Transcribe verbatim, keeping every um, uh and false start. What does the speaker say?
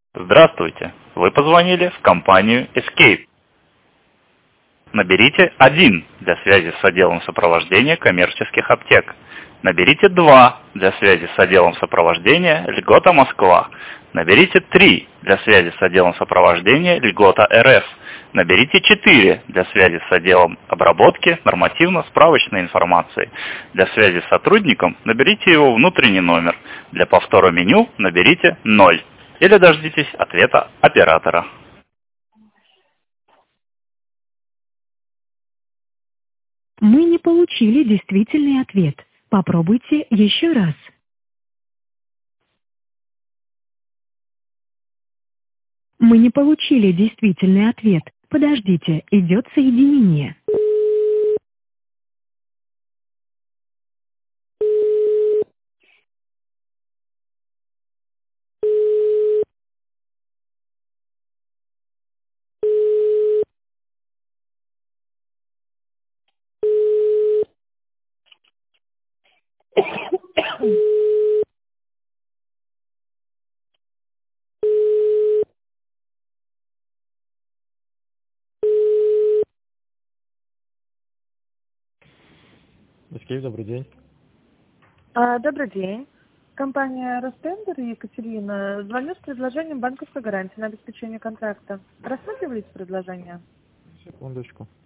Здравствуйте! Вы позвонили в компанию Escape. Наберите один для связи с отделом сопровождения коммерческих аптек. Наберите два для связи с отделом сопровождения Льгота Москва. Наберите три для связи с отделом сопровождения Льгота эр эф. Наберите четыре для связи с отделом обработки нормативно-справочной информации. Для связи с сотрудником наберите его внутренний номер. Для повтора меню наберите ноль. Или дождитесь ответа оператора. Мы не получили действительный ответ. Попробуйте еще раз. Мы не получили действительный ответ. Подождите, идет соединение. Escape, добрый день. А, Добрый день. Компания Ростендер и Екатерина. Звоню с предложением банковской гарантии на обеспечение контракта. Рассматриваете предложение? Секундочку.